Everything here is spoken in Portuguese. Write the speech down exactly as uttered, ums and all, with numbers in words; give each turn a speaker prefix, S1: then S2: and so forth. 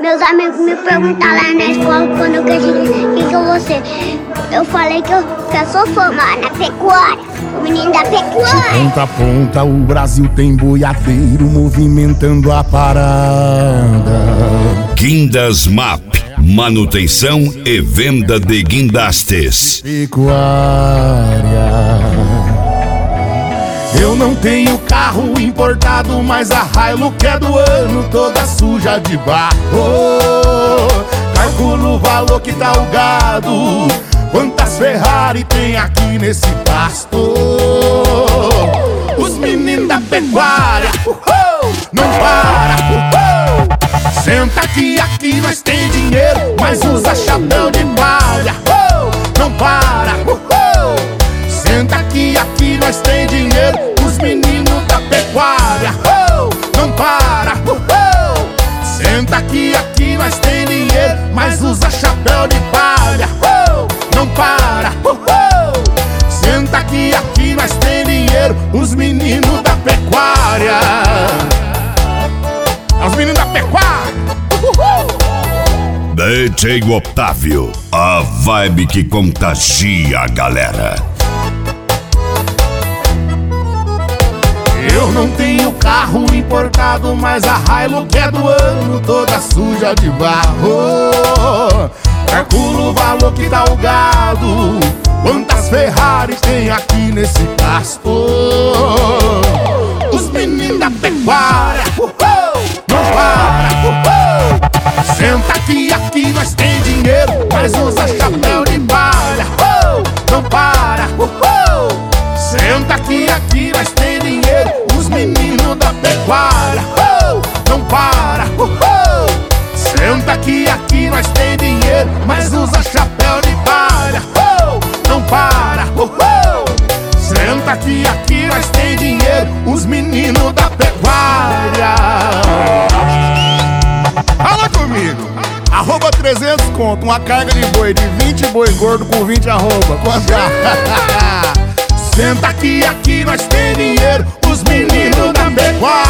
S1: Meus amigos me perguntaram lá na escola quando eu cresci, quem que eu vou ser. Eu falei que eu, que eu sou formada na pecuária, o menino da pecuária.
S2: De ponta a ponta o Brasil tem boiadeiro movimentando a parada.
S3: Guindas Map, manutenção e venda de guindastes.
S2: Pecuária. Eu não tenho carro importado, mas a Hilux é do ano, toda suja de barro. Calculo o valor que tá o gado, quantas Ferrari tem aqui nesse pasto. Os meninos da pecuária, uhul, não para, uhul. Senta aqui, aqui nós tem dinheiro, mas usa chapéu de palha, uhul, não para, uhul. Senta aqui, aqui nós tem dinheiro, os meninos da pecuária, uhul, não para, uhul. Senta aqui, aqui nós tem dinheiro, mas usa chapéu de palha, uhul, não para, uhul. Senta aqui, aqui nós tem dinheiro, os meninos da pecuária. Os meninos da pecuária, uhul.
S3: D J Otávio, a vibe que contagia a galera.
S2: Eu não tenho carro importado, mas a Hilux é do ano, toda suja de barro. Calculo o valor que dá o gado, quantas Ferrari tem aqui nesse pasto. Os meninos da pecuária, uhul, não para, uhul. Senta aqui, aqui nós tem dinheiro, mas usa chapéu de palha, uhul, não para, uhul. Senta aqui, aqui nós tem dinheiro, os meninos da pecuária, uhul, não para, uhul. Senta aqui, aqui nós tem dinheiro, mas usa chapéu de palha, uhul, não para, uhul. Senta aqui, aqui nós tem dinheiro, os meninos da pecuária. Fala comigo. Arroba trezentos conto, uma carga de boi de vinte boi gordo com vinte arroba. Quanto é? Senta aqui, aqui nós tem dinheiro, os meninos da pecuária.